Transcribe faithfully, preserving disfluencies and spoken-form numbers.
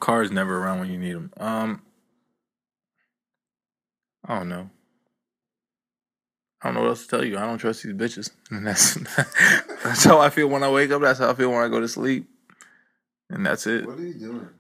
car is never around when you need them. Um, I don't know. I don't know what else to tell you. I don't trust these bitches. And that's that's how I feel when I wake up. That's how I feel when I go to sleep. And that's it. What are you doing?